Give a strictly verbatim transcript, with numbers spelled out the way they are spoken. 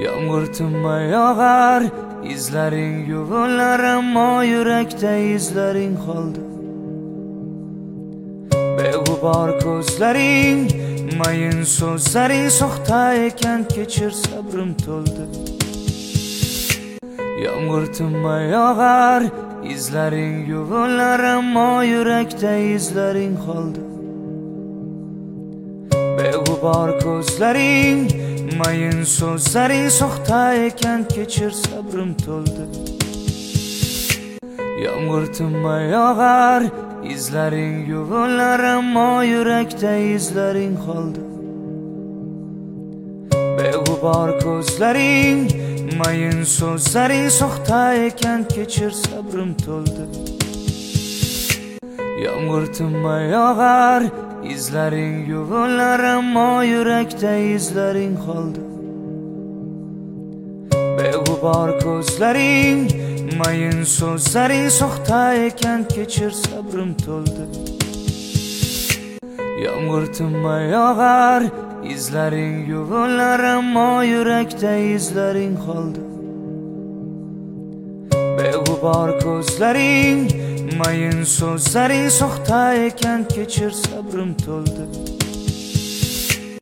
Yomg'ir tinmay yog'ar, izlaring yuvilar, ammo yurakda izlaring qoldi. Beg'ubor ko'zlaring, mayin so'zlaring soxta ekan, kechir, sabrim to'ldi. Yomg'ir tinmay yog'ar, izlaring yuvilar, ammo yurakda izlaring qoldi. Beg'ubor ko'zlaring, mayin so'zlaring soxta ekan, kechir, sabrim to'ldi. Yomg'ir tinmay yog'ar, izlaring yuvilar, ammo yurakda izlaring qoldi. Beg'ubor ko'zlaring, mayin so'zlaring soxta ekan, kechir, sabrim to'ldi. Yomg'ir tinmay yog'ar, izlaring yuvilar, ammo yurakda izlaring qoldi. Beg'ubor ko'zlaring, mayin so'zlaring soxta ekan, kechir, sabrim to'ldi. Yomg'ir tinmay yog'ar, izlaring yuvilar, ammo yurakda izlaring qoldi. Beg'ubor ko'zlaring, mayin so'zlaring soxta ekan, kechir, sabrim to'ldi.